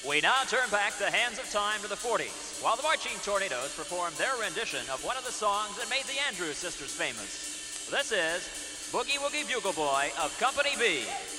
We now turn back the hands of time to the 40s, while the Marching Tornadoes perform their rendition of one of the songs that made the Andrews Sisters famous. This is Boogie Woogie Bugle Boy of Company B.